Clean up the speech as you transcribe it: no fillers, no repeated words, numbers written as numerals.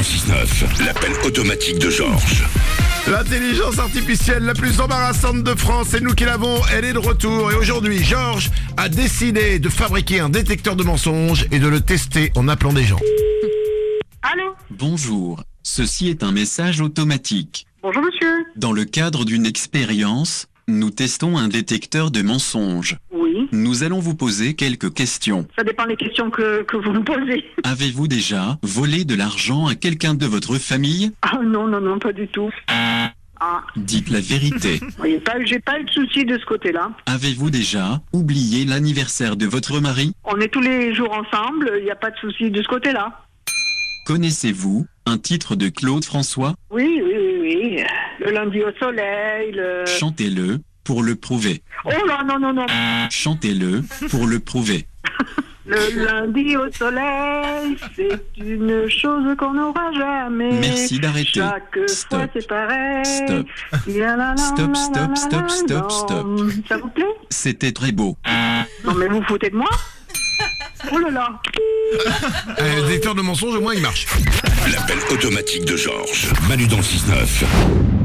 6-9, l'appel automatique de Georges. L'intelligence artificielle la plus embarrassante de France, c'est nous qui l'avons, elle est de retour. Et aujourd'hui, Georges a décidé de fabriquer un détecteur de mensonges et de le tester en appelant des gens. Allô? Bonjour, ceci est un message automatique. Bonjour monsieur. Dans le cadre d'une expérience, nous testons un détecteur de mensonges. Oui. Nous allons vous poser quelques questions. Ça dépend des questions que vous me posez. Avez-vous déjà volé de l'argent à quelqu'un de votre famille? Ah non, pas du tout. Ah, Dites la vérité. j'ai pas eu de soucis de ce côté-là. Avez-vous déjà oublié l'anniversaire de votre mari? On est tous les jours ensemble, il n'y a pas de soucis de ce côté-là. Connaissez-vous un titre de Claude François? Oui. Le lundi au soleil, Chantez-le pour le prouver. Oh là, non. Chantez-le pour le prouver. Le lundi au soleil, c'est une chose qu'on n'aura jamais. Merci d'arrêter. Chaque Stop. fois c'est pareil. Stop. Stop. Ça vous plaît? C'était très beau. Non mais vous foutez de moi? Oh là là. Le détecteur de mensonges, au moins, il marche. L'appel automatique de Georges. Manu dans le 6-9.